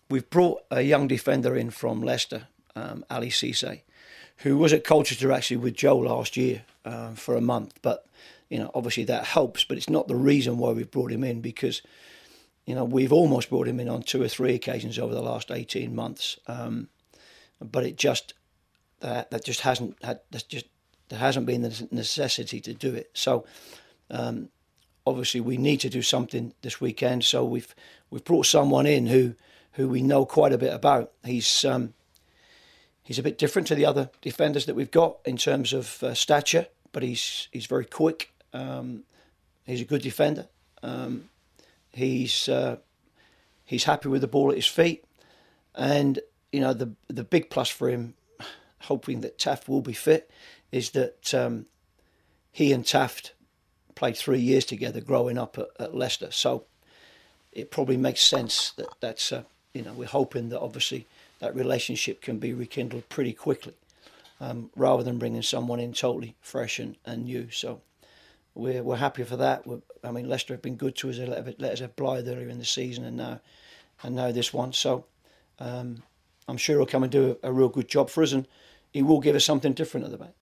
we've brought a young defender in from Leicester, Ali Cisse, who was at Colchester actually with Joe last year for a month. But, obviously that helps, but it's not the reason why we've brought him in, because, we've almost brought him in on 2 or 3 occasions over the last 18 months. But it just, that just hasn't had, there hasn't been the necessity to do it. So, obviously we need to do something this weekend. So we've brought someone in who we know quite a bit about. He's a bit different to the other defenders that we've got in terms of stature, but he's very quick. He's a good defender. He's happy with the ball at his feet, and the big plus for him, hoping that Taft will be fit, is that he and Taft played 3 years together growing up at Leicester. So it probably makes sense that's we're hoping that obviously that relationship can be rekindled pretty quickly, rather than bringing someone in totally fresh and new. So we're happy for that. Leicester have been good to us. They let us have Blythe earlier in the season, and now this one. So I'm sure he'll come and do a real good job for us, and he will give us something different at the back.